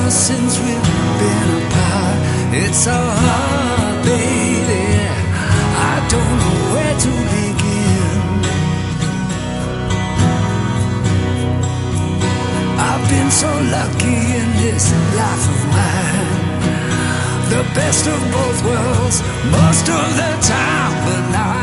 since we've been apart. It's so hard, baby, I don't know where to begin. I've been so lucky in this life of mine, the best of both worlds most of the time, but now